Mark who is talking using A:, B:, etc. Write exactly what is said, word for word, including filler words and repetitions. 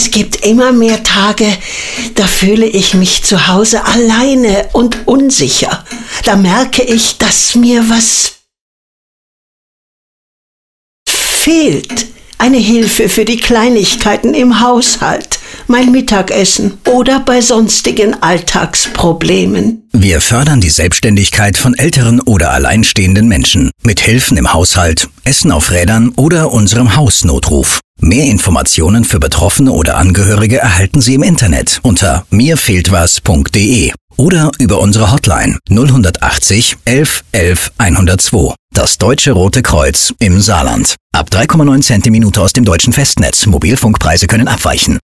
A: Es gibt immer mehr Tage, da fühle ich mich zu Hause alleine und unsicher. Da merke ich, dass mir was fehlt. Eine Hilfe für die Kleinigkeiten im Haushalt, mein Mittagessen oder bei sonstigen Alltagsproblemen.
B: Wir fördern die Selbstständigkeit von älteren oder alleinstehenden Menschen mit Hilfen im Haushalt, Essen auf Rädern oder unserem Hausnotruf. Mehr Informationen für Betroffene oder Angehörige erhalten Sie im Internet unter mirfehltwas punkt de oder über unsere Hotline null achtzig elf elf hundertzwei. Das Deutsche Rote Kreuz im Saarland. Ab drei Komma neun Centimeter aus dem deutschen Festnetz. Mobilfunkpreise können abweichen.